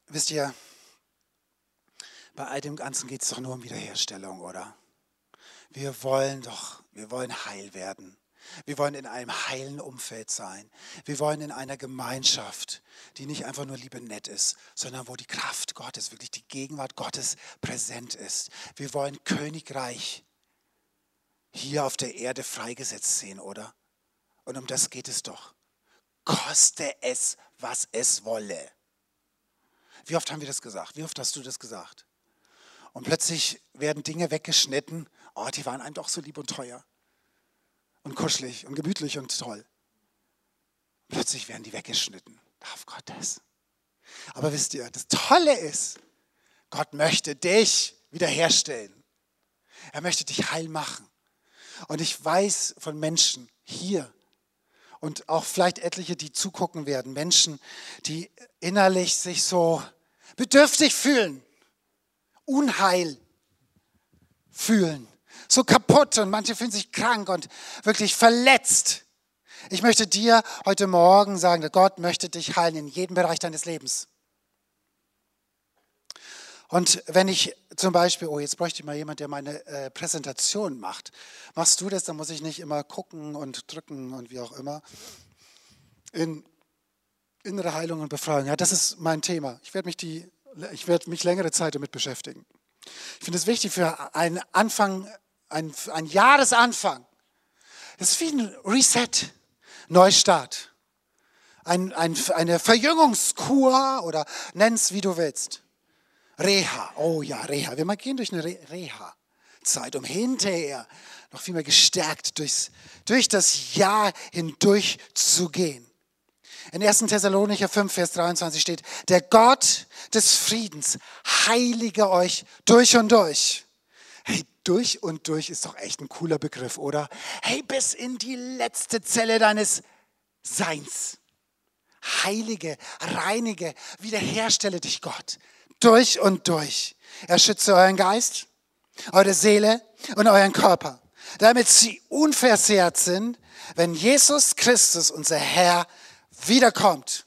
Wisst ihr, bei all dem Ganzen geht es doch nur um Wiederherstellung, oder? Wir wollen heil werden. Wir wollen in einem heilen Umfeld sein. Wir wollen in einer Gemeinschaft, die nicht einfach nur liebe nett ist, sondern wo die Kraft Gottes, wirklich die Gegenwart Gottes präsent ist. Wir wollen Königreich hier auf der Erde freigesetzt sehen, oder? Und um das geht es doch. Koste es, was es wolle. Wie oft haben wir das gesagt? Wie oft hast du das gesagt? Und plötzlich werden Dinge weggeschnitten. Oh, die waren einem doch so lieb und teuer. Und kuschelig und gemütlich und toll. Plötzlich werden die weggeschnitten. Darf Gott das? Aber wisst ihr, das Tolle ist, Gott möchte dich wiederherstellen. Er möchte dich heil machen. Und ich weiß von Menschen hier und auch vielleicht etliche, die zugucken werden, Menschen, die innerlich sich so bedürftig fühlen, unheil fühlen, so kaputt und manche fühlen sich krank und wirklich verletzt. Ich möchte dir heute Morgen sagen, Gott möchte dich heilen in jedem Bereich deines Lebens. Und wenn ich zum Beispiel, jetzt bräuchte ich mal jemand, der meine Präsentation macht. Machst du das, dann muss ich nicht immer gucken und drücken und wie auch immer. In innere Heilung und Befreiung, ja, das ist mein Thema. Ich werde mich längere Zeit damit beschäftigen. Ich finde es wichtig für einen Anfang, ein Jahresanfang. Das ist wie ein Reset, Neustart. Eine Verjüngungskur oder nenn es, wie du willst. Reha, oh ja, Reha. Wir gehen durch eine Reha-Zeit, um hinterher noch viel mehr gestärkt durch das Jahr hindurch zu gehen. In 1. Thessalonicher 5, Vers 23 steht, der Gott des Friedens heilige euch durch und durch. Hey, durch und durch ist doch echt ein cooler Begriff, oder? Hey, bis in die letzte Zelle deines Seins. Heilige, reinige, wiederherstelle dich Gott. Durch und durch. Er schütze euren Geist, eure Seele und euren Körper, damit sie unversehrt sind, wenn Jesus Christus, unser Herr, wiederkommt.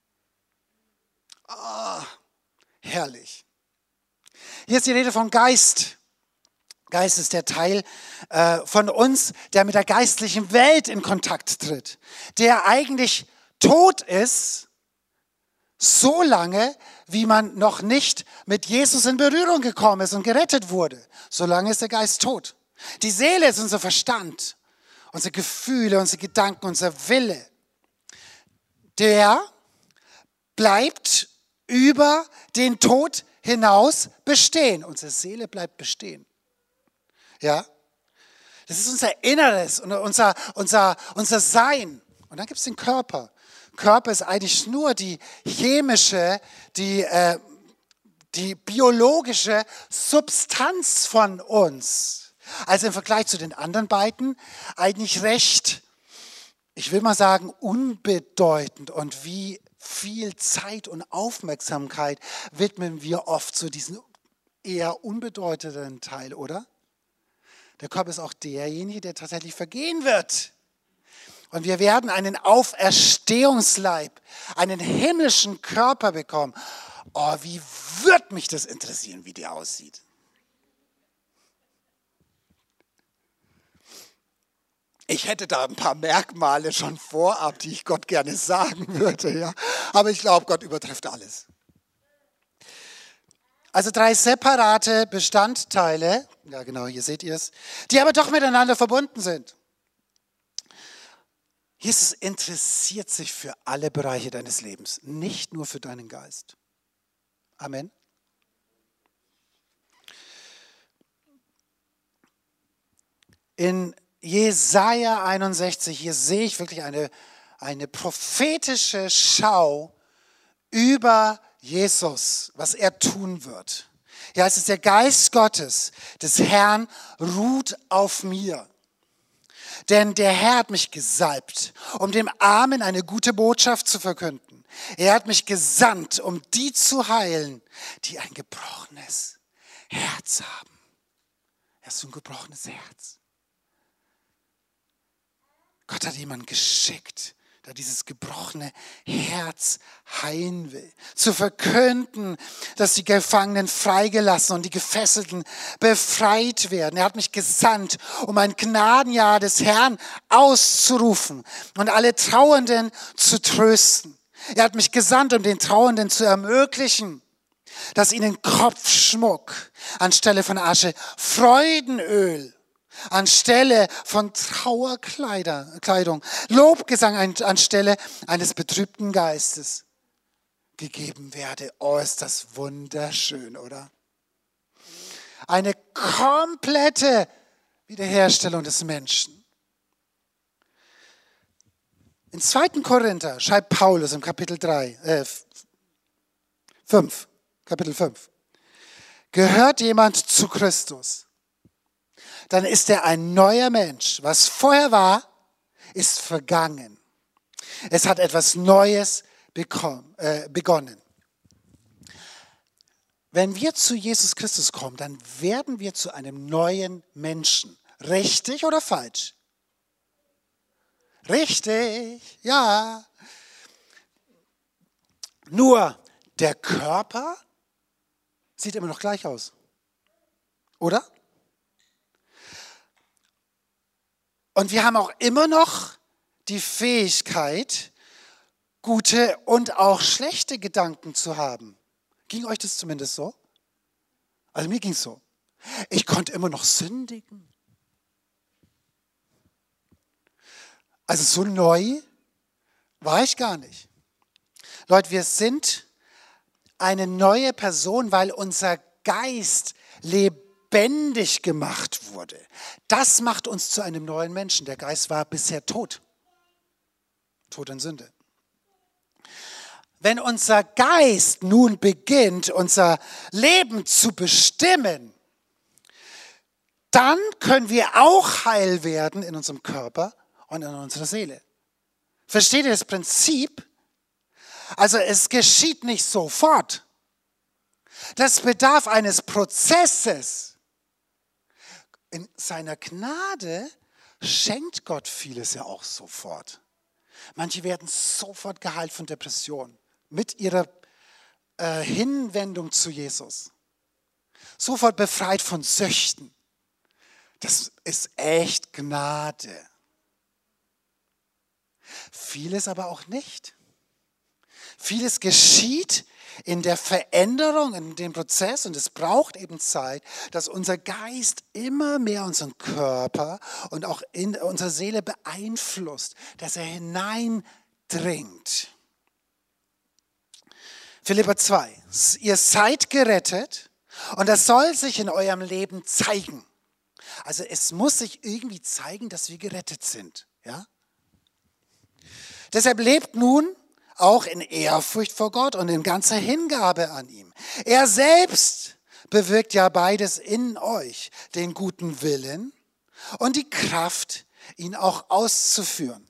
Oh, herrlich. Hier ist die Rede vom Geist. Geist ist der Teil von uns, der mit der geistlichen Welt in Kontakt tritt, der eigentlich tot ist, so lange, wie man noch nicht mit Jesus in Berührung gekommen ist und gerettet wurde. So lange ist der Geist tot. Die Seele ist unser Verstand, unsere Gefühle, unsere Gedanken, unser Wille. Der bleibt über den Tod hinaus bestehen. Unsere Seele bleibt bestehen. Ja? Das ist unser Inneres, unser Sein. Und dann gibt es den Körper. Körper ist eigentlich nur die chemische, die biologische Substanz von uns. Also im Vergleich zu den anderen beiden eigentlich recht, ich will mal sagen, unbedeutend. Und wie viel Zeit und Aufmerksamkeit widmen wir oft zu diesem eher unbedeutenden Teil, oder? Der Körper ist auch derjenige, der tatsächlich vergehen wird. Und wir werden einen Auferstehungsleib, einen himmlischen Körper bekommen. Oh, wie würde mich das interessieren, wie der aussieht. Ich hätte da ein paar Merkmale schon vorab, die ich Gott gerne sagen würde. Ja? Aber ich glaube, Gott übertrifft alles. Also 3 separate Bestandteile, ja genau, hier seht ihr es, die aber doch miteinander verbunden sind. Jesus interessiert sich für alle Bereiche deines Lebens, nicht nur für deinen Geist. Amen. In Jesaja 61, hier sehe ich wirklich eine prophetische Schau über Jesus, was er tun wird. Ja, es ist der Geist Gottes, des Herrn, ruht auf mir. Denn der Herr hat mich gesalbt, um dem Armen eine gute Botschaft zu verkünden. Er hat mich gesandt, um die zu heilen, die ein gebrochenes Herz haben. Hast du ein gebrochenes Herz? Gott hat jemanden geschickt, der dieses gebrochene Herz heilen will. Zu verkünden, dass die Gefangenen freigelassen und die Gefesselten befreit werden. Er hat mich gesandt, um ein Gnadenjahr des Herrn auszurufen und alle Trauernden zu trösten. Er hat mich gesandt, um den Trauernden zu ermöglichen, dass ihnen Kopfschmuck anstelle von Asche, Freudenöl anstelle von Trauerkleidung, Lobgesang anstelle eines betrübten Geistes gegeben werde. Oh, ist das wunderschön, oder? Eine komplette Wiederherstellung des Menschen. In 2. Korinther schreibt Paulus im Kapitel 5, gehört jemand zu Christus, dann ist er ein neuer Mensch. Was vorher war, ist vergangen. Es hat etwas Neues begonnen. Wenn wir zu Jesus Christus kommen, dann werden wir zu einem neuen Menschen. Richtig oder falsch? Richtig, ja. Nur der Körper sieht immer noch gleich aus. Oder? Und wir haben auch immer noch die Fähigkeit, gute und auch schlechte Gedanken zu haben. Ging euch das zumindest so? Also mir ging es so. Ich konnte immer noch sündigen. Also so neu war ich gar nicht. Leute, wir sind eine neue Person, weil unser Geist lebendig gemacht wurde. Das macht uns zu einem neuen Menschen. Der Geist war bisher tot. Tot in Sünde. Wenn unser Geist nun beginnt, unser Leben zu bestimmen, dann können wir auch heil werden in unserem Körper und in unserer Seele. Versteht ihr das Prinzip? Also es geschieht nicht sofort. Das bedarf eines Prozesses. In seiner Gnade schenkt Gott vieles ja auch sofort. Manche werden sofort geheilt von Depressionen mit ihrer Hinwendung zu Jesus. Sofort befreit von Süchten. Das ist echt Gnade. Vieles aber auch nicht. Vieles geschieht in der Veränderung, in dem Prozess, und es braucht eben Zeit, dass unser Geist immer mehr unseren Körper und auch in unsere Seele beeinflusst, dass er hineindringt. Philipper 2, ihr seid gerettet und das soll sich in eurem Leben zeigen. Also es muss sich irgendwie zeigen, dass wir gerettet sind. Ja? Deshalb lebt nun auch in Ehrfurcht vor Gott und in ganzer Hingabe an ihm. Er selbst bewirkt ja beides in euch, den guten Willen und die Kraft, ihn auch auszuführen.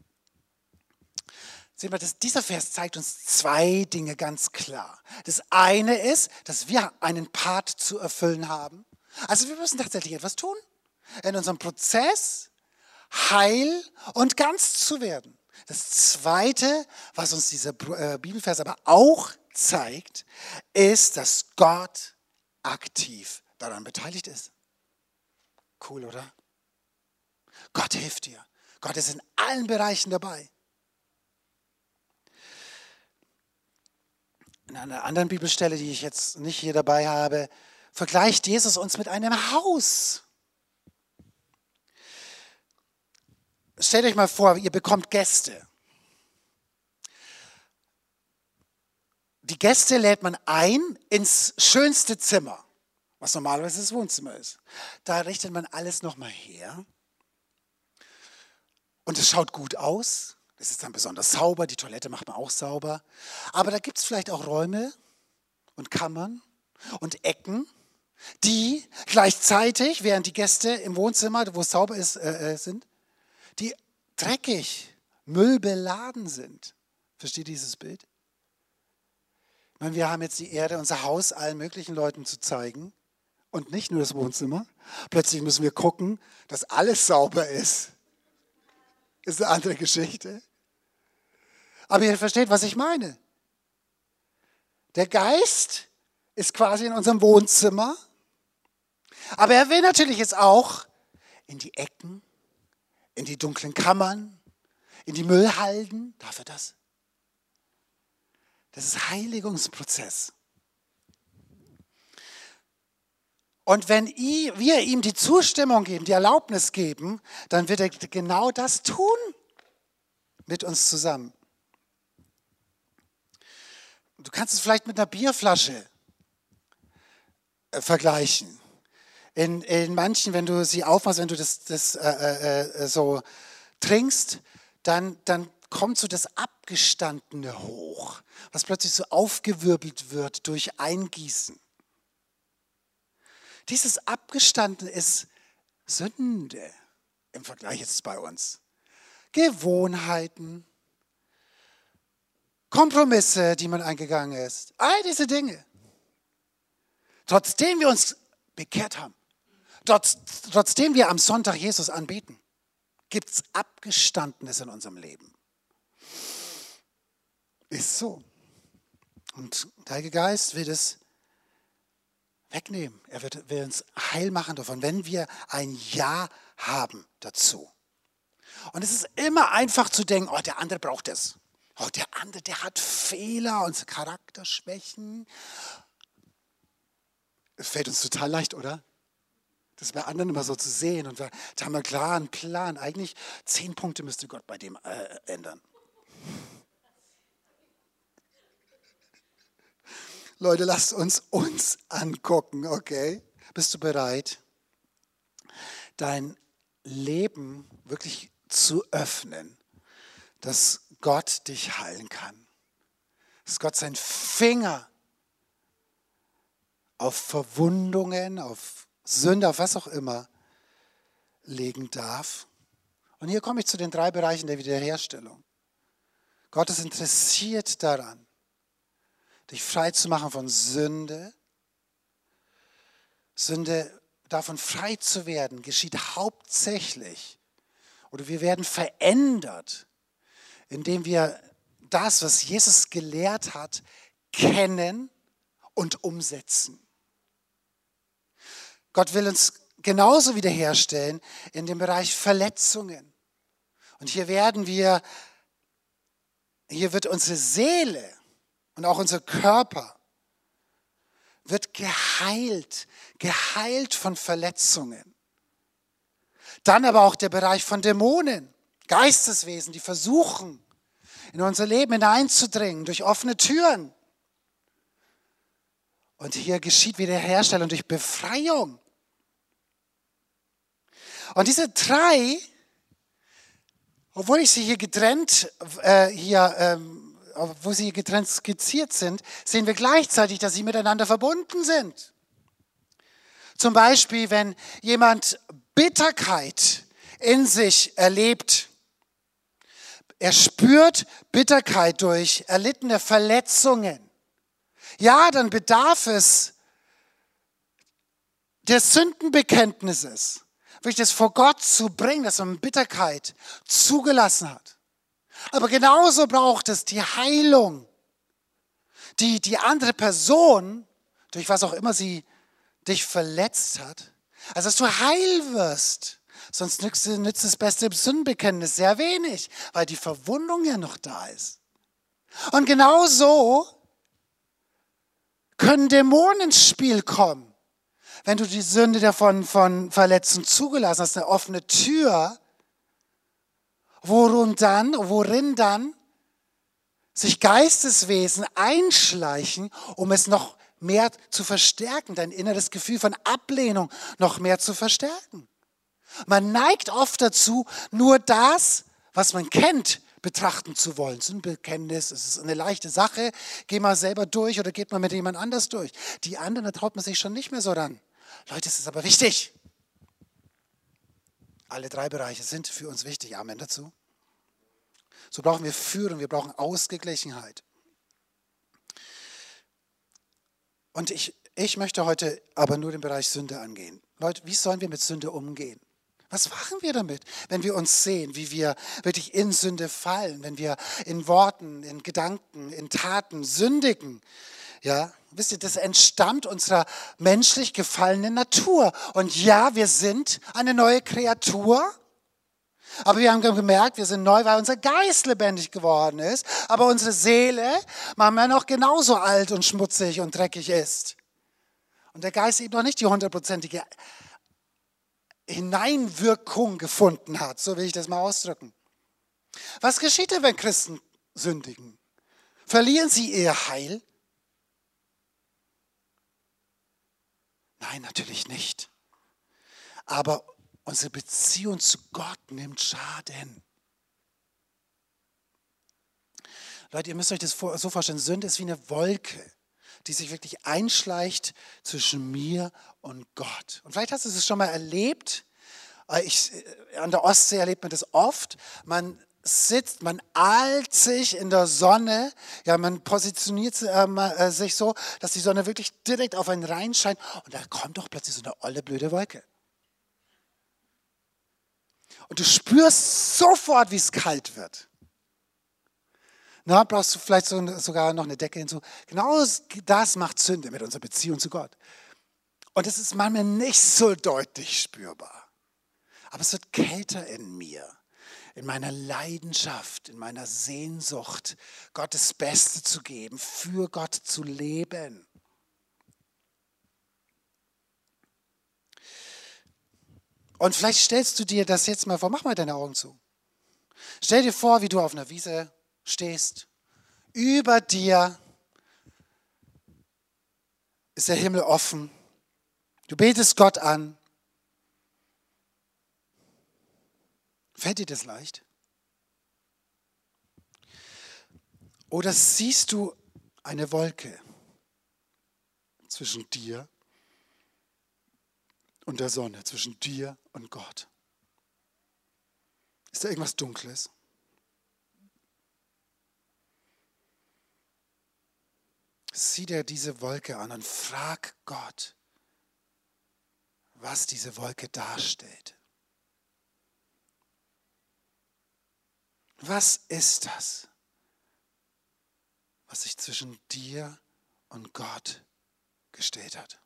Sehen wir, dieser Vers zeigt uns zwei Dinge ganz klar. Das eine ist, dass wir einen Part zu erfüllen haben. Also wir müssen tatsächlich etwas tun, in unserem Prozess heil und ganz zu werden. Das Zweite, was uns dieser Bibelvers aber auch zeigt, ist, dass Gott aktiv daran beteiligt ist. Cool, oder? Gott hilft dir. Gott ist in allen Bereichen dabei. In einer anderen Bibelstelle, die ich jetzt nicht hier dabei habe, vergleicht Jesus uns mit einem Haus. Stellt euch mal vor, ihr bekommt Gäste. Die Gäste lädt man ein ins schönste Zimmer, was normalerweise das Wohnzimmer ist. Da richtet man alles nochmal her. Und es schaut gut aus. Es ist dann besonders sauber, die Toilette macht man auch sauber. Aber da gibt es vielleicht auch Räume und Kammern und Ecken, die gleichzeitig, während die Gäste im Wohnzimmer, wo es sauber ist, sind, die dreckig, müllbeladen sind. Versteht ihr dieses Bild? Ich meine, wir haben jetzt die Ehre, unser Haus allen möglichen Leuten zu zeigen und nicht nur das Wohnzimmer. Plötzlich müssen wir gucken, dass alles sauber ist. Ist eine andere Geschichte. Aber ihr versteht, was ich meine. Der Geist ist quasi in unserem Wohnzimmer, aber er will natürlich jetzt auch in die Ecken, in die dunklen Kammern, in die Müllhalden. Darf er das? Das ist Heiligungsprozess. Und wenn wir ihm die Zustimmung geben, die Erlaubnis geben, dann wird er genau das tun mit uns zusammen. Du kannst es vielleicht mit einer Bierflasche vergleichen. In manchen, wenn du sie aufmachst, wenn du das so trinkst, dann kommt so das Abgestandene hoch, was plötzlich so aufgewirbelt wird durch Eingießen. Dieses Abgestandene ist Sünde im Vergleich jetzt bei uns. Gewohnheiten, Kompromisse, die man eingegangen ist, all diese Dinge. Trotzdem wir uns bekehrt haben, trotzdem wir am Sonntag Jesus anbeten, gibt es Abgestandenes in unserem Leben. Ist so. Und der Heilige Geist will es wegnehmen. Er will uns heil machen davon, wenn wir ein Ja haben dazu. Und es ist immer einfach zu denken, oh, der andere braucht es. Oh, der andere, der hat Fehler und Charakterschwächen. Es fällt uns total leicht, oder? Das bei anderen immer so zu sehen. Und da haben wir klar einen Plan. Eigentlich 10 Punkte müsste Gott bei dem ändern. Leute, lasst uns angucken, okay? Bist du bereit, dein Leben wirklich zu öffnen, dass Gott dich heilen kann? Dass Gott seinen Finger auf Verwundungen, auf Sünde, auf was auch immer legen darf? Und hier komme ich zu den 3 Bereichen der Wiederherstellung. Gott ist interessiert daran, dich frei zu machen von Sünde. Sünde, davon frei zu werden, geschieht hauptsächlich, oder wir werden verändert, indem wir das, was Jesus gelehrt hat, kennen und umsetzen. Gott will uns genauso wiederherstellen in dem Bereich Verletzungen. Und hier wird unsere Seele und auch unser Körper wird geheilt von Verletzungen. Dann aber auch der Bereich von Dämonen, Geisteswesen, die versuchen, in unser Leben hineinzudringen durch offene Türen. Und hier geschieht Wiederherstellung durch Befreiung. Und diese 3, obwohl ich sie hier getrennt wo sie getrennt skizziert sind, sehen wir gleichzeitig, dass sie miteinander verbunden sind. Zum Beispiel, wenn jemand Bitterkeit in sich erlebt, er spürt Bitterkeit durch erlittene Verletzungen, ja, dann bedarf es des Sündenbekenntnisses, wirklich das vor Gott zu bringen, dass man Bitterkeit zugelassen hat. Aber genauso braucht es die Heilung, die andere Person, durch was auch immer sie dich verletzt hat, also dass du heil wirst. Sonst nützt das beste Sündenbekenntnis sehr wenig, weil die Verwundung ja noch da ist. Und genauso können Dämonen ins Spiel kommen. Wenn du die Sünde davon von Verletzung zugelassen hast, eine offene Tür, worin dann sich Geisteswesen einschleichen, um es noch mehr zu verstärken, dein inneres Gefühl von Ablehnung noch mehr zu verstärken. Man neigt oft dazu, nur das, was man kennt, betrachten zu wollen. Sündenbekenntnis, es ist eine leichte Sache, geh mal selber durch oder geht mal mit jemand anders durch. Die anderen, da traut man sich schon nicht mehr so ran. Leute, es ist aber wichtig. Alle 3 Bereiche sind für uns wichtig. Amen dazu. So brauchen wir Führung, wir brauchen Ausgeglichenheit. Und ich möchte heute aber nur den Bereich Sünde angehen. Leute, wie sollen wir mit Sünde umgehen? Was machen wir damit, wenn wir uns sehen, wie wir wirklich in Sünde fallen, wenn wir in Worten, in Gedanken, in Taten sündigen? Ja, wisst ihr, das entstammt unserer menschlich gefallenen Natur. Und ja, wir sind eine neue Kreatur, aber wir haben gemerkt, wir sind neu, weil unser Geist lebendig geworden ist, aber unsere Seele manchmal noch genauso alt und schmutzig und dreckig ist. Und der Geist eben noch nicht die 100%ige Hineinwirkung gefunden hat, so will ich das mal ausdrücken. Was geschieht denn, wenn Christen sündigen? Verlieren sie ihr Heil? Nein, natürlich nicht. Aber unsere Beziehung zu Gott nimmt Schaden. Leute, ihr müsst euch das so vorstellen, Sünde ist wie eine Wolke, die sich wirklich einschleicht zwischen mir und Gott. Und vielleicht hast du es schon mal erlebt. An der Ostsee erlebt man das oft. Man sitzt, man ahlt sich in der Sonne. Ja, man positioniert sich so, dass die Sonne wirklich direkt auf einen reinscheint. Und da kommt doch plötzlich so eine olle, blöde Wolke. Und du spürst sofort, wie es kalt wird. Na, brauchst du vielleicht sogar noch eine Decke hinzu. Genau das macht Sünde mit unserer Beziehung zu Gott. Und es ist manchmal nicht so deutlich spürbar. Aber es wird kälter in mir, in meiner Leidenschaft, in meiner Sehnsucht, Gott das Beste zu geben, für Gott zu leben. Und vielleicht stellst du dir das jetzt mal vor, mach mal deine Augen zu. Stell dir vor, wie du auf einer Wiese stehst. Über dir ist der Himmel offen. Du betest Gott an. Fällt dir das leicht? Oder siehst du eine Wolke zwischen dir und der Sonne, zwischen dir und Gott? Ist da irgendwas Dunkles? Sieh dir diese Wolke an und frag Gott, was diese Wolke darstellt. Was ist das, was sich zwischen dir und Gott gestellt hat?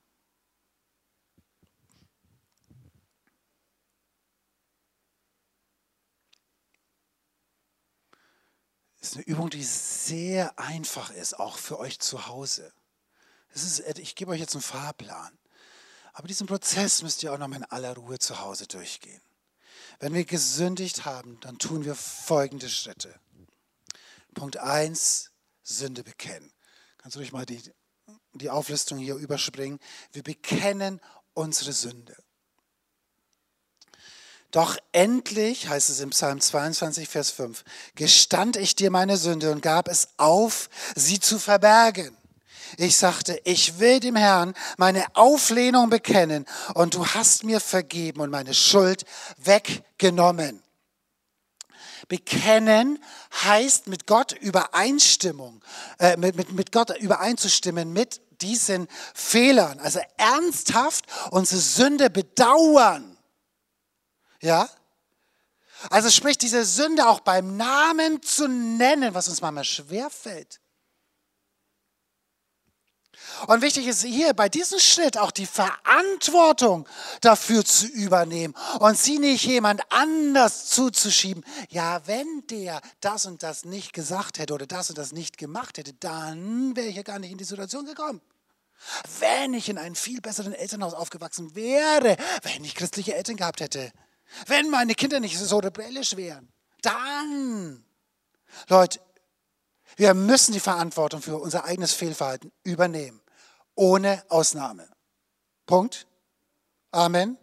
Das ist eine Übung, die sehr einfach ist, auch für euch zu Hause. Ich gebe euch jetzt einen Fahrplan. Aber diesen Prozess müsst ihr auch noch mal in aller Ruhe zu Hause durchgehen. Wenn wir gesündigt haben, dann tun wir folgende Schritte. Punkt 1, Sünde bekennen. Kannst du ruhig mal die Auflistung hier überspringen. Wir bekennen unsere Sünde. Doch endlich, heißt es im Psalm 22, Vers 5, gestand ich dir meine Sünde und gab es auf, sie zu verbergen. Ich sagte, ich will dem Herrn meine Auflehnung bekennen und du hast mir vergeben und meine Schuld weggenommen. Bekennen heißt mit Gott Übereinstimmung, mit Gott übereinzustimmen mit diesen Fehlern. Also ernsthaft unsere Sünde bedauern. Ja? Also sprich, diese Sünde auch beim Namen zu nennen, was uns manchmal schwerfällt. Und wichtig ist hier bei diesem Schritt auch die Verantwortung dafür zu übernehmen und sie nicht jemand anders zuzuschieben. Ja, wenn der das und das nicht gesagt hätte oder das und das nicht gemacht hätte, dann wäre ich ja gar nicht in die Situation gekommen. Wenn ich in einem viel besseren Elternhaus aufgewachsen wäre, wenn ich christliche Eltern gehabt hätte, wenn meine Kinder nicht so rebellisch wären, dann, Leute, wir müssen die Verantwortung für unser eigenes Fehlverhalten übernehmen. Ohne Ausnahme. Punkt. Amen.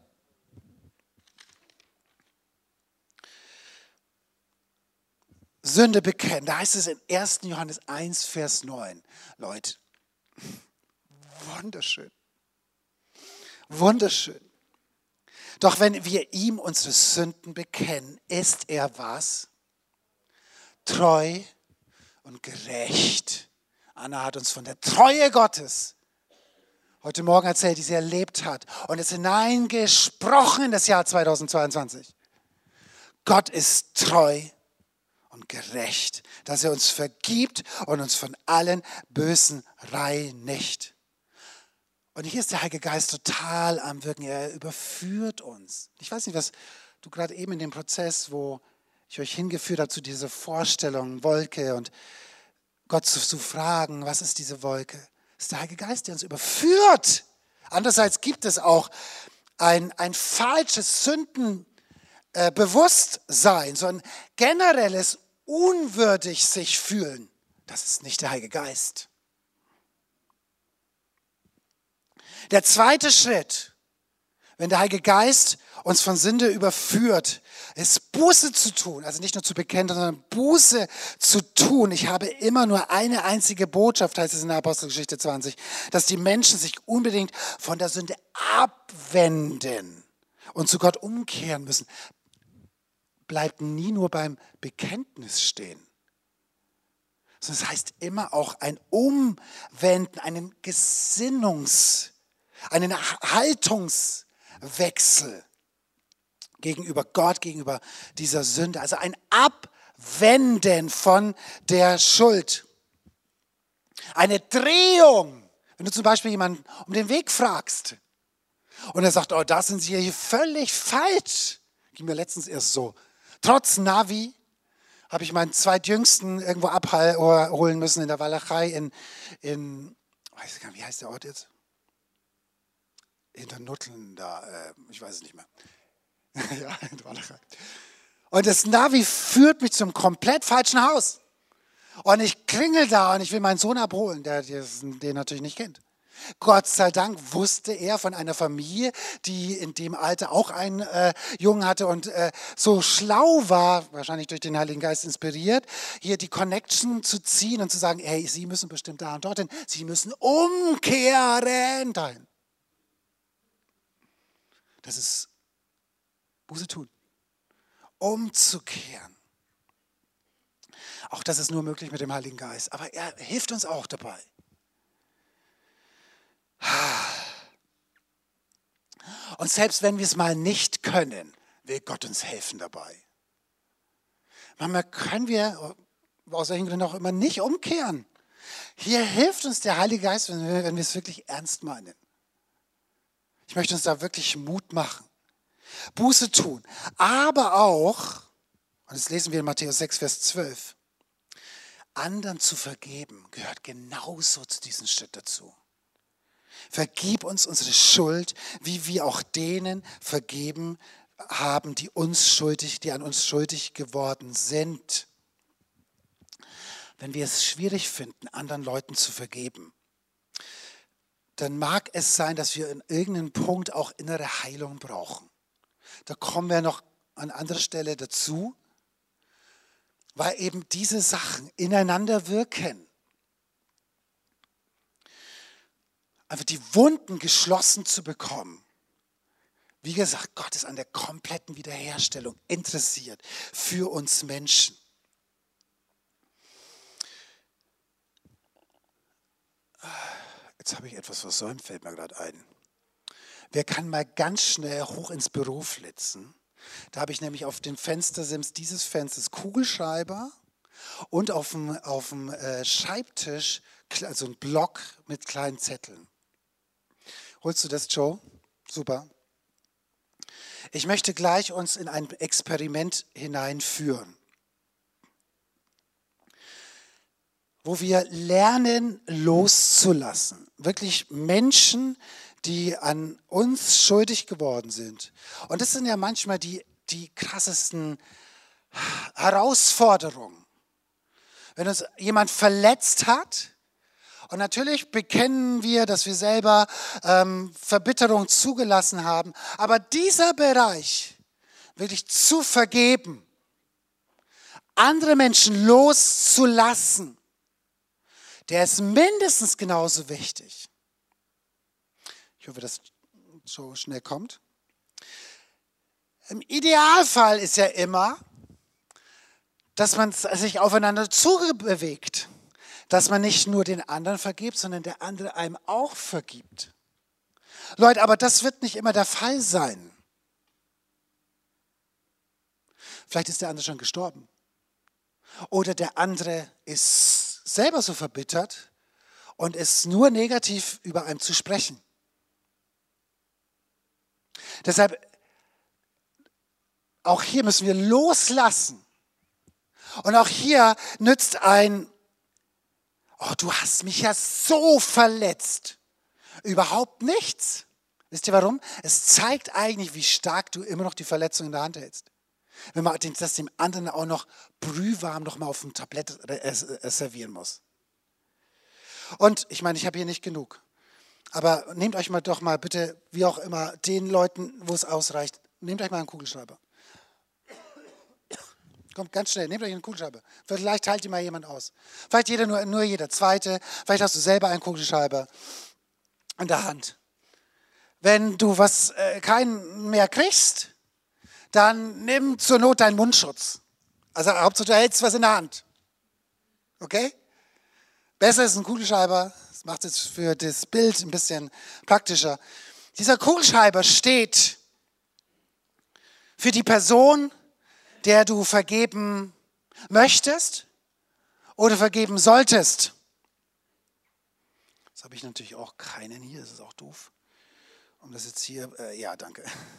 Sünde bekennen. Da heißt es in 1. Johannes 1, Vers 9. Leute, wunderschön. Wunderschön. Doch wenn wir ihm unsere Sünden bekennen, ist er was? Treu und gerecht. Anna hat uns von der Treue Gottes heute Morgen erzählt, die sie erlebt hat und ist hineingesprochen in das Jahr 2022. Gott ist treu und gerecht, dass er uns vergibt und uns von allen Bösen reinigt. Und hier ist der Heilige Geist total am Wirken. Er überführt uns. Ich weiß nicht, was du gerade eben in dem Prozess, wo ich euch hingeführt habe zu dieser Vorstellung, Wolke und Gott zu fragen, was ist diese Wolke? Das ist der Heilige Geist, der uns überführt. Andererseits gibt es auch ein falsches Sündenbewusstsein, so ein generelles unwürdig sich fühlen. Das ist nicht der Heilige Geist. Der zweite Schritt, wenn der Heilige Geist uns von Sünde überführt, ist Buße zu tun. Also nicht nur zu bekennen, sondern Buße zu tun. Ich habe immer nur eine einzige Botschaft, heißt es in der Apostelgeschichte 20, dass die Menschen sich unbedingt von der Sünde abwenden und zu Gott umkehren müssen. Bleibt nie nur beim Bekenntnis stehen. Sondern es heißt immer auch ein Umwenden, einen Haltungswechsel gegenüber Gott, gegenüber dieser Sünde. Also ein Abwenden von der Schuld. Eine Drehung. Wenn du zum Beispiel jemanden um den Weg fragst und er sagt, oh, da sind Sie hier völlig falsch. Ging mir letztens erst so. Trotz Navi habe ich meinen zweitjüngsten irgendwo abholen müssen in der Walachei in weiß ich gar nicht, wie heißt der Ort jetzt? Hinter Nutteln da, ich weiß es nicht mehr. Ja, in der Walachei. Und das Navi führt mich zum komplett falschen Haus. Und ich klingel da und ich will meinen Sohn abholen, der den natürlich nicht kennt. Gott sei Dank wusste er von einer Familie, die in dem Alter auch einen Jungen hatte und so schlau war, wahrscheinlich durch den Heiligen Geist inspiriert, hier die Connection zu ziehen und zu sagen, hey, Sie müssen bestimmt da und dorthin, Sie müssen umkehren dahin. Das ist Buße tun, umzukehren. Auch das ist nur möglich mit dem Heiligen Geist, aber er hilft uns auch dabei. Und selbst wenn wir es mal nicht können, will Gott uns helfen dabei. Manchmal können wir, aus welchen Gründen auch immer, nicht umkehren. Hier hilft uns der Heilige Geist, wenn wir es wirklich ernst meinen. Ich möchte uns da wirklich Mut machen. Buße tun. Aber auch, und das lesen wir in Matthäus 6, Vers 12, anderen zu vergeben gehört genauso zu diesem Schritt dazu. Vergib uns unsere Schuld, wie wir auch denen vergeben haben, die an uns schuldig geworden sind. Wenn wir es schwierig finden, anderen Leuten zu vergeben, dann mag es sein, dass wir in irgendeinem Punkt auch innere Heilung brauchen. Da kommen wir noch an anderer Stelle dazu, weil eben diese Sachen ineinander wirken. Einfach die Wunden geschlossen zu bekommen. Wie gesagt, Gott ist an der kompletten Wiederherstellung interessiert für uns Menschen. Jetzt habe ich etwas versäumt, fällt mir gerade ein. Wer kann mal ganz schnell hoch ins Büro flitzen? Da habe ich nämlich auf den Fenstersims dieses Fensters Kugelschreiber und auf dem Schreibtisch also einen Block mit kleinen Zetteln. Holst du das, Joe? Super. Ich möchte gleich uns in ein Experiment hineinführen, wo wir lernen loszulassen. Wirklich Menschen, die an uns schuldig geworden sind. Und das sind ja manchmal die krassesten Herausforderungen. Wenn uns jemand verletzt hat, und natürlich bekennen wir, dass wir selber Verbitterung zugelassen haben, aber dieser Bereich, wirklich zu vergeben, andere Menschen loszulassen, der ist mindestens genauso wichtig. Ich hoffe, dass so schnell kommt. Im Idealfall ist ja immer, dass man sich aufeinander zubewegt. Dass man nicht nur den anderen vergibt, sondern der andere einem auch vergibt. Leute, aber das wird nicht immer der Fall sein. Vielleicht ist der andere schon gestorben. Oder der andere ist selber so verbittert und ist nur negativ über einem zu sprechen. Deshalb, auch hier müssen wir loslassen. Und auch hier nützt ein, oh, du hast mich ja so verletzt, überhaupt nichts. Wisst ihr warum? Es zeigt eigentlich, wie stark du immer noch die Verletzung in der Hand hältst. Wenn man das dem anderen auch noch brühwarm noch mal auf dem Tablett servieren muss. Und ich meine, ich habe hier nicht genug. Aber nehmt euch mal doch mal bitte, wie auch immer, den Leuten, wo es ausreicht, nehmt euch mal einen Kugelschreiber. Kommt ganz schnell, nehmt euch einen Kugelschreiber. Vielleicht teilt ihr mal jemand aus. Vielleicht nur jeder Zweite. Vielleicht hast du selber einen Kugelschreiber in der Hand. Wenn du keinen mehr kriegst, dann nimm zur Not deinen Mundschutz. Also Hauptsache du hältst was in der Hand. Okay? Besser ist ein Kugelschreiber. Das macht es für das Bild ein bisschen praktischer. Dieser Kugelschreiber steht für die Person, der du vergeben möchtest oder vergeben solltest. Jetzt habe ich natürlich auch keinen hier, das ist auch doof. Und das jetzt hier, ja, danke.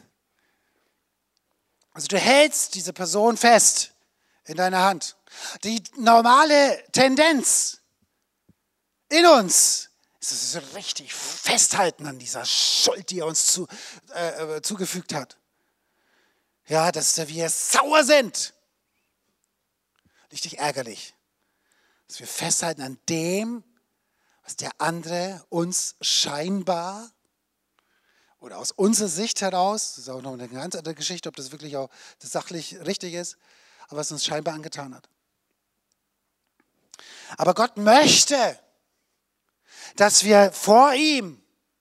Also du hältst diese Person fest in deiner Hand. Die normale Tendenz in uns ist, dass wir so richtig festhalten an dieser Schuld, die er uns zugefügt hat. Ja, dass wir sauer sind. Richtig ärgerlich. Dass wir festhalten an dem, was der andere uns scheinbar oder aus unserer Sicht heraus, das ist auch noch eine ganz andere Geschichte, ob das wirklich auch das sachlich richtig ist, aber was uns scheinbar angetan hat. Aber Gott möchte, dass wir vor ihm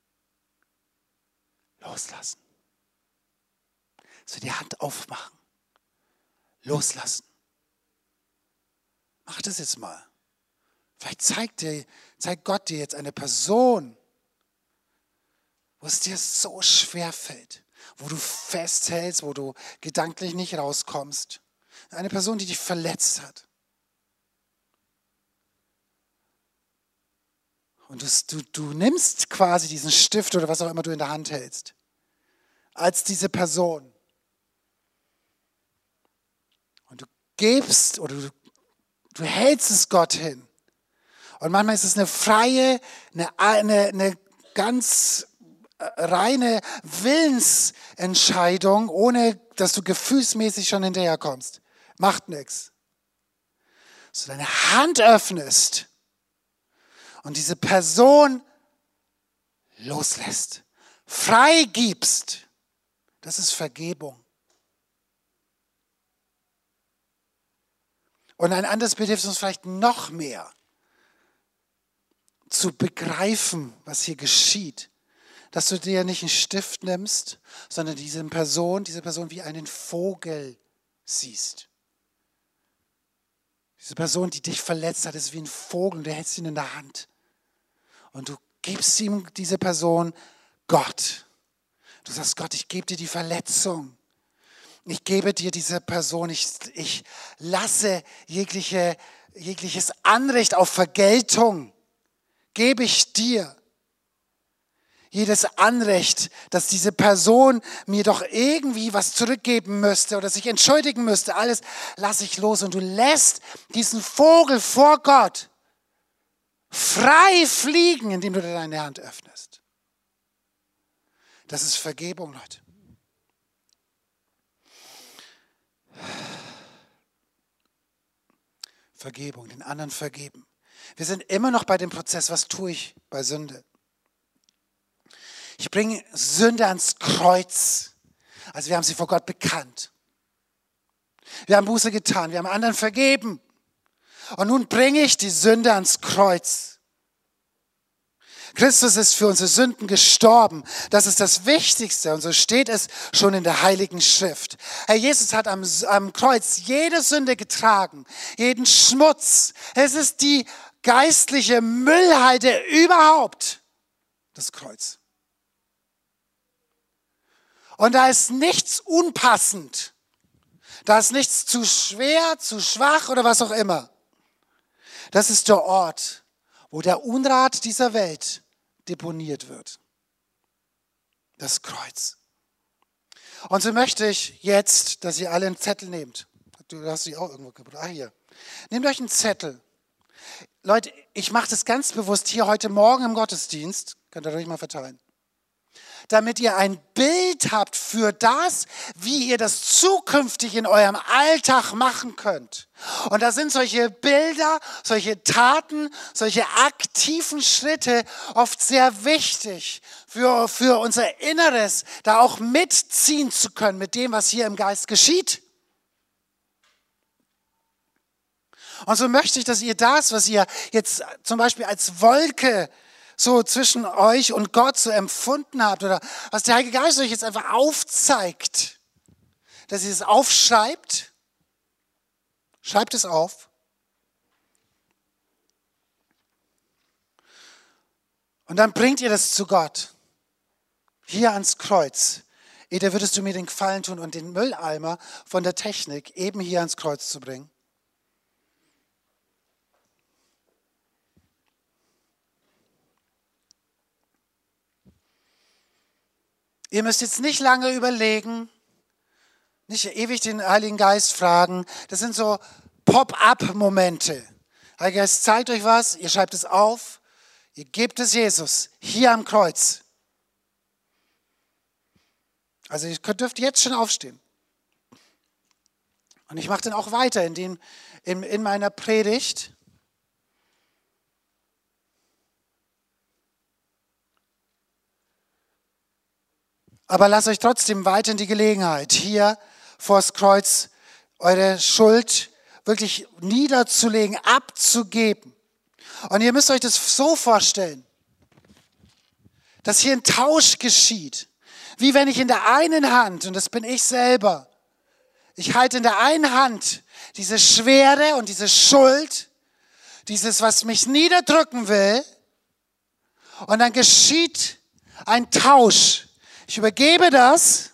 loslassen. Dass wir die Hand aufmachen. Loslassen. Mach das jetzt mal. Vielleicht zeigt Gott dir jetzt eine Person, wo es dir so schwer fällt, wo du festhältst, wo du gedanklich nicht rauskommst. Eine Person, die dich verletzt hat. Und du nimmst quasi diesen Stift oder was auch immer du in der Hand hältst, als diese Person. Und du gibst oder du hältst es Gott hin. Und manchmal ist es eine freie, eine ganz reine Willensentscheidung, ohne dass du gefühlsmäßig schon hinterherkommst. Macht nichts. Dass du deine Hand öffnest und diese Person loslässt, freigibst. Das ist Vergebung. Und ein anderes Bild hilft uns vielleicht noch mehr zu begreifen, was hier geschieht. Dass du dir nicht einen Stift nimmst, sondern diese Person wie einen Vogel siehst. Diese Person, die dich verletzt hat, ist wie ein Vogel und du hältst ihn in der Hand. Und du gibst ihm, diese Person, Gott. Du sagst, Gott, ich gebe dir die Verletzung. Ich gebe dir diese Person, ich lasse jegliches Anrecht auf Vergeltung, gebe ich dir. Jedes Anrecht, dass diese Person mir doch irgendwie was zurückgeben müsste oder sich entschuldigen müsste, alles lasse ich los. Und du lässt diesen Vogel vor Gott frei fliegen, indem du deine Hand öffnest. Das ist Vergebung, Leute. Vergebung, den anderen vergeben. Wir sind immer noch bei dem Prozess, was tue ich bei Sünde? Ich bringe Sünde ans Kreuz. Also wir haben sie vor Gott bekannt. Wir haben Buße getan, wir haben anderen vergeben. Und nun bringe ich die Sünde ans Kreuz. Christus ist für unsere Sünden gestorben. Das ist das Wichtigste. Und so steht es schon in der Heiligen Schrift. Herr Jesus hat am Kreuz jede Sünde getragen, jeden Schmutz. Es ist die geistliche Müllhalde überhaupt, das Kreuz. Und da ist nichts unpassend. Da ist nichts zu schwer, zu schwach oder was auch immer. Das ist der Ort, wo der Unrat dieser Welt deponiert wird. Das Kreuz. Und so möchte ich jetzt, dass ihr alle einen Zettel nehmt. Du hast dich auch irgendwo kaputt. Ah, hier. Nehmt euch einen Zettel. Leute, ich mache das ganz bewusst hier heute Morgen im Gottesdienst. Könnt ihr euch mal verteilen. Damit ihr ein Bild habt für das, wie ihr das zukünftig in eurem Alltag machen könnt. Und da sind solche Bilder, solche Taten, solche aktiven Schritte oft sehr wichtig für unser Inneres, da auch mitziehen zu können mit dem, was hier im Geist geschieht. Und so möchte ich, dass ihr das, was ihr jetzt zum Beispiel als Wolke so zwischen euch und Gott so empfunden habt oder was der Heilige Geist euch jetzt einfach aufzeigt, dass ihr es aufschreibt, schreibt es auf und dann bringt ihr das zu Gott, hier ans Kreuz. Eda, würdest du mir den Gefallen tun und den Mülleimer von der Technik eben hier ans Kreuz zu bringen? Ihr müsst jetzt nicht lange überlegen, nicht ewig den Heiligen Geist fragen. Das sind so Pop-up-Momente. Heiliger Geist zeigt euch was, ihr schreibt es auf, ihr gebt es Jesus hier am Kreuz. Also ihr dürft jetzt schon aufstehen. Und ich mache dann auch weiter in meiner Predigt. Aber lasst euch trotzdem weiterhin die Gelegenheit, hier vors Kreuz eure Schuld wirklich niederzulegen, abzugeben. Und ihr müsst euch das so vorstellen, dass hier ein Tausch geschieht. Wie wenn ich in der einen Hand, und das bin ich selber, ich halte in der einen Hand diese Schwere und diese Schuld, dieses, was mich niederdrücken will, und dann geschieht ein Tausch. Ich übergebe das.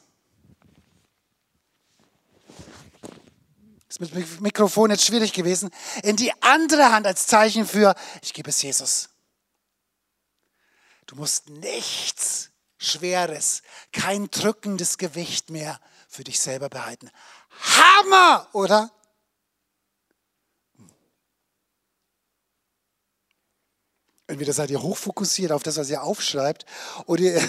Ist mit dem Mikrofon jetzt schwierig gewesen. In die andere Hand als Zeichen für, ich gebe es Jesus. Du musst nichts Schweres, kein drückendes Gewicht mehr für dich selber behalten. Hammer, oder? Entweder seid ihr hochfokussiert auf das, was ihr aufschreibt, oder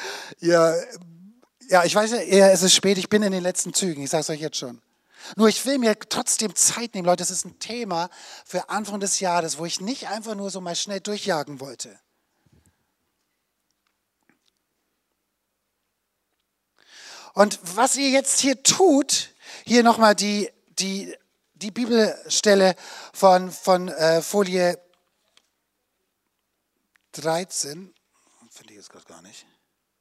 ja, ich weiß ja, es ist spät, ich bin in den letzten Zügen, ich sage es euch jetzt schon. Nur ich will mir trotzdem Zeit nehmen, Leute, das ist ein Thema für Anfang des Jahres, wo ich nicht einfach nur so mal schnell durchjagen wollte. Und was ihr jetzt hier tut, hier nochmal die Bibelstelle von Folie 13, finde ich jetzt gerade gar nicht.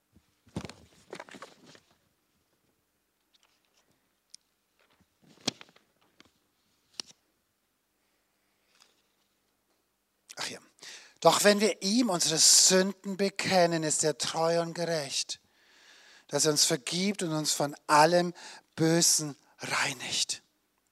Ach ja. Doch wenn wir ihm unsere Sünden bekennen, ist er treu und gerecht, dass er uns vergibt und uns von allem Bösen reinigt.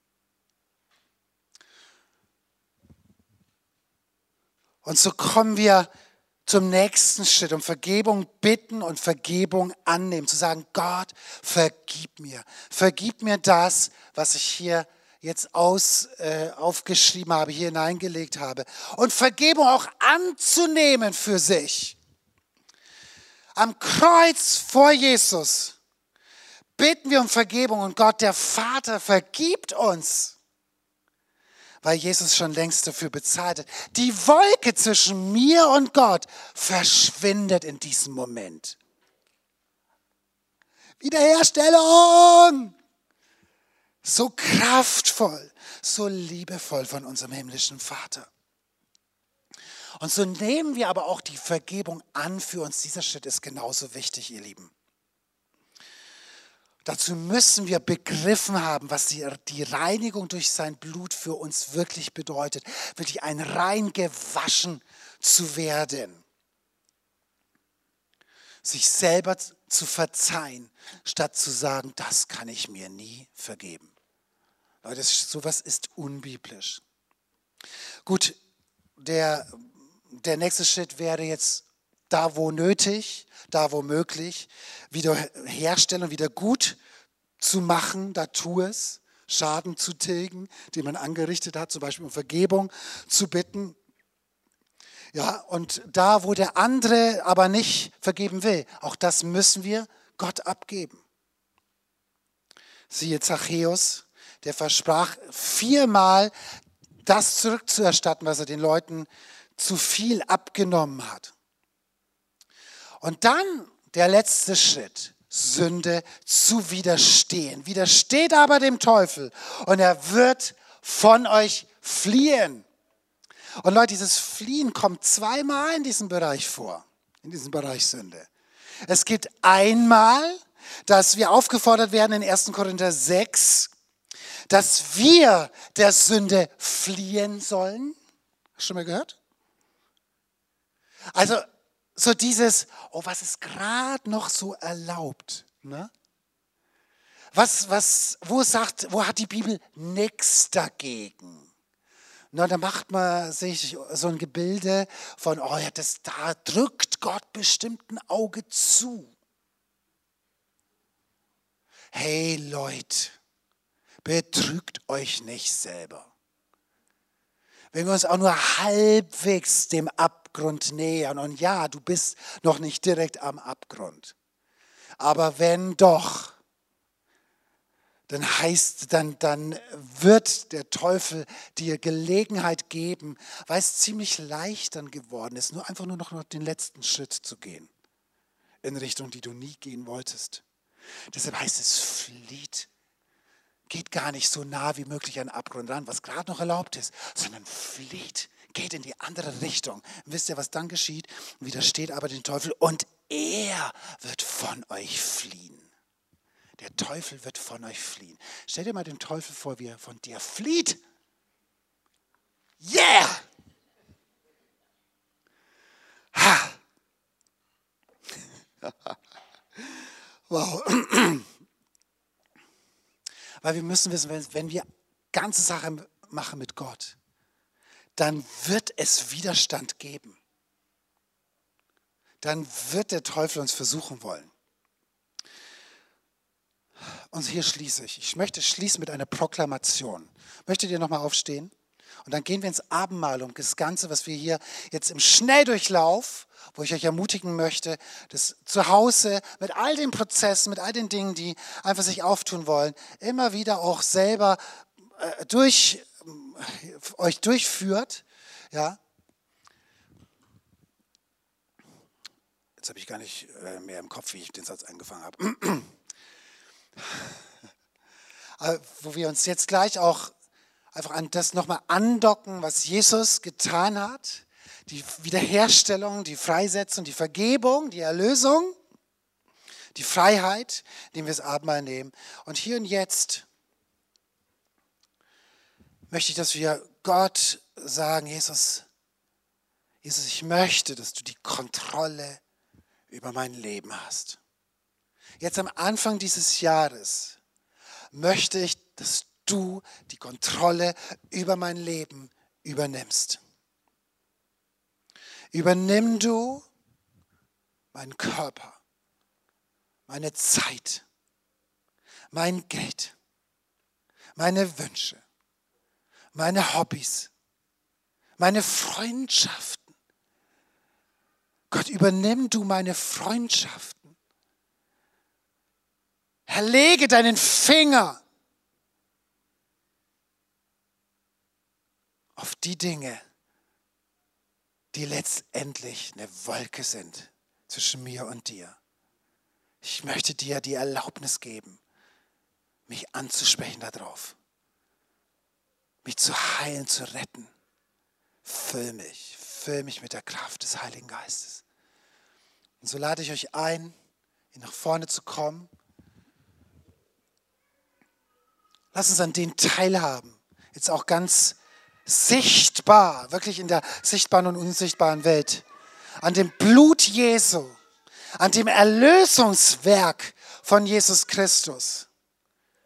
Und so kommen wir zum nächsten Schritt, um Vergebung bitten und Vergebung annehmen. Zu sagen, Gott, vergib mir. Vergib mir das, was ich hier jetzt aufgeschrieben habe, hier hineingelegt habe. Und Vergebung auch anzunehmen für sich. Am Kreuz vor Jesus bitten wir um Vergebung und Gott, der Vater, vergibt uns. Weil Jesus schon längst dafür bezahlt hat. Die Wolke zwischen mir und Gott verschwindet in diesem Moment. Wiederherstellung! So kraftvoll, so liebevoll von unserem himmlischen Vater. Und so nehmen wir aber auch die Vergebung an für uns. Dieser Schritt ist genauso wichtig, ihr Lieben. Dazu müssen wir begriffen haben, was die Reinigung durch sein Blut für uns wirklich bedeutet. Wirklich ein rein gewaschen zu werden. sich selber zu verzeihen, statt zu sagen, das kann ich mir nie vergeben. Leute, sowas ist unbiblisch. Gut, der nächste Schritt wäre jetzt, da wo nötig, da wo möglich, Wiederherstellung, wieder gut zu machen, da tu es, Schaden zu tilgen, den man angerichtet hat, zum Beispiel um Vergebung zu bitten. Ja, und da, wo der andere aber nicht vergeben will, auch das müssen wir Gott abgeben. Siehe Zachäus, der versprach 4-mal das zurückzuerstatten, was er den Leuten zu viel abgenommen hat. Und dann der letzte Schritt, Sünde zu widerstehen. Widersteht aber dem Teufel und er wird von euch fliehen. Und Leute, dieses Fliehen kommt 2-mal in diesem Bereich vor, in diesem Bereich Sünde. Es gibt einmal, dass wir aufgefordert werden in 1. Korinther 6, dass wir der Sünde fliehen sollen. Hast du schon mal gehört? Also so dieses, oh, was ist gerade noch so erlaubt? Ne? Wo hat die Bibel nichts dagegen? Na, da macht man sich so ein Gebilde von, oh ja, da drückt Gott bestimmt ein Auge zu. Hey Leute, betrügt euch nicht selber. Wenn wir uns auch nur halbwegs dem Abgrund nähern, und ja, du bist noch nicht direkt am Abgrund, aber wenn doch, dann wird der Teufel dir Gelegenheit geben, weil es ziemlich leicht dann geworden ist, einfach nur noch den letzten Schritt zu gehen, in Richtung, die du nie gehen wolltest. Deshalb heißt es, flieht. Geht gar nicht so nah wie möglich an den Abgrund ran, was gerade noch erlaubt ist, sondern flieht, geht in die andere Richtung. Und wisst ihr, was dann geschieht? Widersteht aber den Teufel und er wird von euch fliehen. Der Teufel wird von euch fliehen. Stell dir mal den Teufel vor, wie er von dir flieht. Yeah! Ha! Wow. Weil wir müssen wissen, wenn wir ganze Sachen machen mit Gott, dann wird es Widerstand geben. Dann wird der Teufel uns versuchen wollen. Und hier schließe ich. Ich möchte schließen mit einer Proklamation. Möchtet ihr nochmal aufstehen? Und dann gehen wir ins Abendmahl, um das Ganze, was wir hier jetzt im Schnelldurchlauf, wo ich euch ermutigen möchte, das zu Hause mit all den Prozessen, mit all den Dingen, die einfach sich auftun wollen, immer wieder auch selber euch durchführt. Ja. Jetzt habe ich gar nicht mehr im Kopf, wie ich den Satz angefangen habe. Wo wir uns jetzt gleich auch einfach an das nochmal andocken, was Jesus getan hat. Die Wiederherstellung, die Freisetzung, die Vergebung, die Erlösung, die Freiheit, indem wir das Abendmahl nehmen. Und hier und jetzt möchte ich, dass wir Gott sagen, Jesus, ich möchte, dass du die Kontrolle über mein Leben hast. Jetzt am Anfang dieses Jahres möchte ich, dass du die Kontrolle über mein Leben übernimmst. Übernimm du meinen Körper, meine Zeit, mein Geld, meine Wünsche, meine Hobbys, meine Freundschaften. Gott, übernimm du meine Freundschaften. Herr, lege deinen Finger auf die Dinge, die letztendlich eine Wolke sind zwischen mir und dir. Ich möchte dir die Erlaubnis geben, mich anzusprechen darauf, mich zu heilen, zu retten. Füll mich mit der Kraft des Heiligen Geistes. Und so lade ich euch ein, nach vorne zu kommen. Lass uns an den teilhaben, jetzt auch ganz sichtbar, wirklich in der sichtbaren und unsichtbaren Welt, an dem Blut Jesu, an dem Erlösungswerk von Jesus Christus.